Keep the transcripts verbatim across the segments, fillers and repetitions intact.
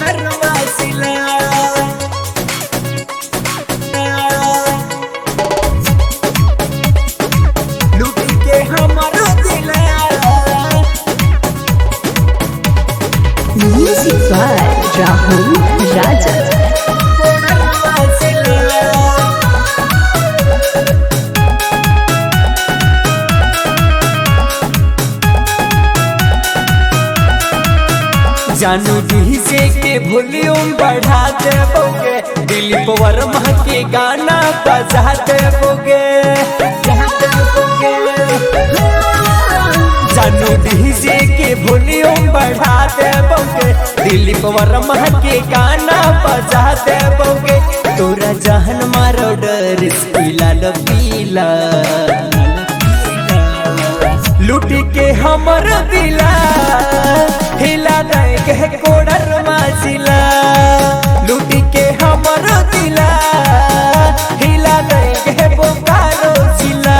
कोडर वासिला लूटी के हमारा दिला। Music by Rahul Raja. कोडर वासिला जानू डीजे के वॉल्यूम बढ़ा देबोगे, दिलीप वर्मा के गाना बजा देबोगे। जानू डीजे के वॉल्यूम बढ़ा देबोगे, दिलीप वर्मा के गाना बजा देबोगे। तोरा जहन मारो डर पीला ल पीला लूटी के हमर दिला हिला दे कोडर मासिला। लूटी के हमर दिला हिला दे बोकारो जिला।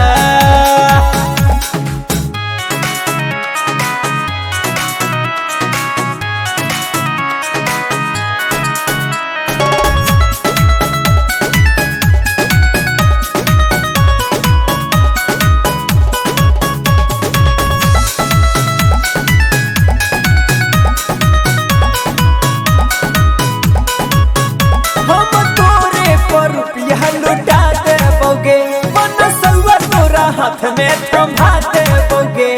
हाथ में थमा देबोगे,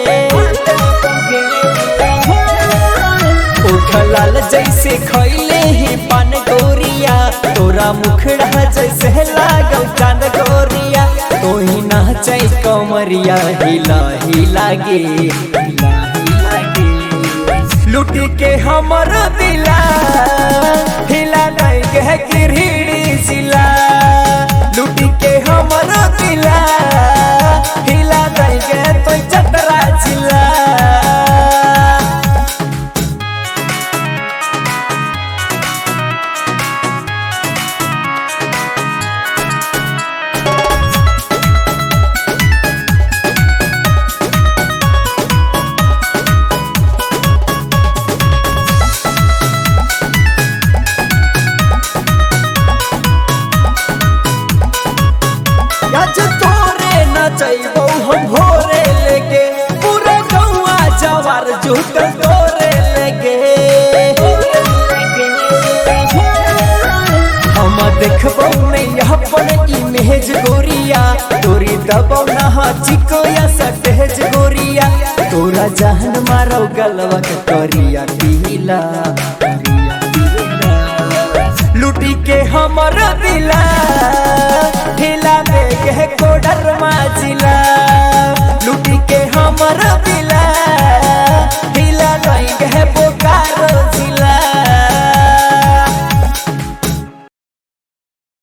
उठलाल जैसे खैले ही पान गोरिया, तोरा मुखड़ा जैसे लागल चांद गोरिया। तो ही नाचे कमरिया हिला हिला गे लूटी के हमर दिला हिला नहीं के गिरहिड़ी जिला। लूटी के हमर दिला हिला नहीं के तो चतरा जिला। आज तोरे नचैबो हम भोरे लेके, पूरा गौआ जवार झूठ तोरे लेके। हम देखबो नहीं अपन इमेज गोरिया, तोरी दबो ना चिको या सटेज गोरिया। तोरा जहन मारो गलवा के करिया पीला लूटी के हमर दिला हिला दे के कोडर मासिला। लूटी के हमर